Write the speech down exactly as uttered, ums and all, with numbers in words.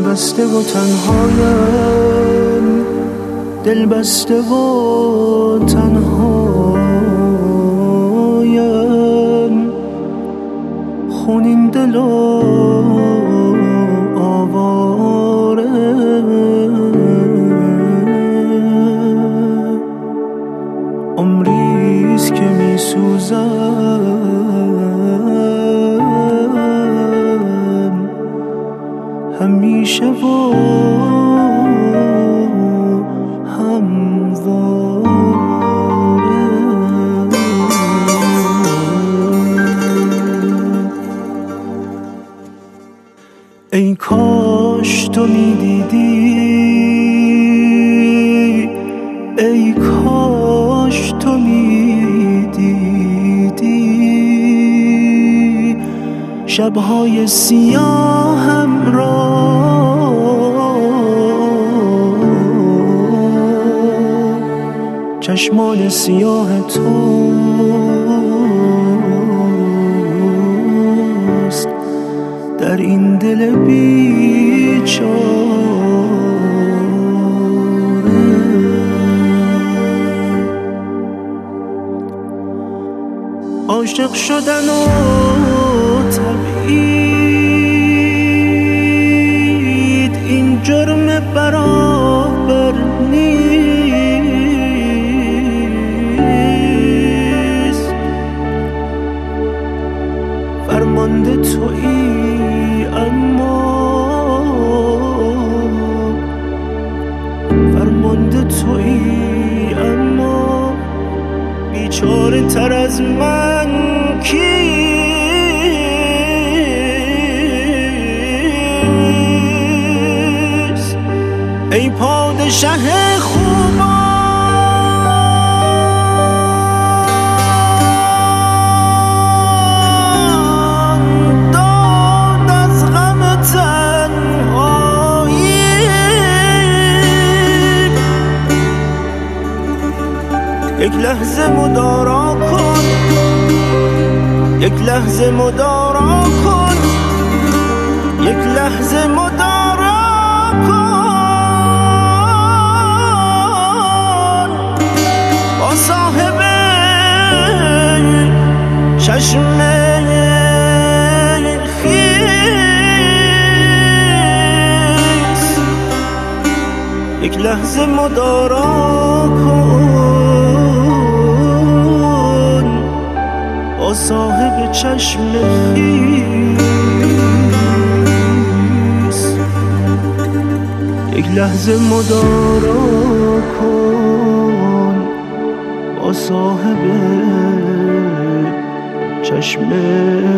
خسته و تنهایم، دل بسته و تنهایم، خونین دل و آواره، عمریست که می سوزم همیشه و همواره. ای کاش تو می دیدی، ای کاش تو می دیدی شبهای سیاهم را، چشمان سیاه توست در این دل بیچاره. عاشق شدن و تبعید این جرم برابر نیست، فرمانده تویی اما فرمانده تویی اما بیچاره تر از من کیست؟ ای پادشه خوبان داد از غم تنهایی، یک لحظه مدارا کن، یک لحظه مدارا کن، یک لحظه مدارا کن با صاحب چشم خیس، یک لحظه مدارا کن با صاحب چشم خیس، یک لحظه مدارا کن با صاحب چشم